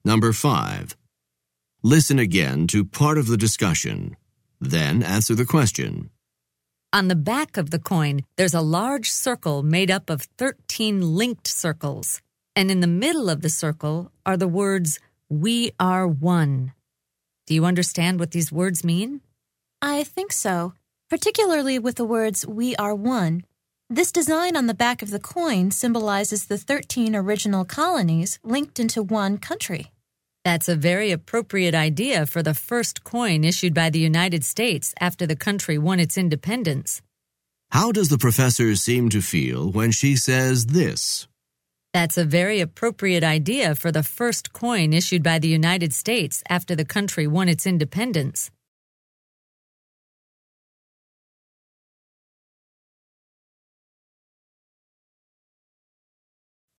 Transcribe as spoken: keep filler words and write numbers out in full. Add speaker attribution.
Speaker 1: Number five. Listen again to part of the discussion. Then answer the question.
Speaker 2: On the back of the coin, there's a large circle made up of thirteen linked circles. And in the middle of the circle are the words, "We are one." Do you understand what these words mean?
Speaker 3: I think so, particularly with the words, "We are one." This design on the back of the coin symbolizes the thirteen original colonies linked into one country.
Speaker 2: That's a very appropriate idea for the first coin issued by the United States after the country won its independence.
Speaker 1: How does the professor seem to feel when she says this?
Speaker 2: That's a very appropriate idea for the first coin issued by the United States after the country won its independence.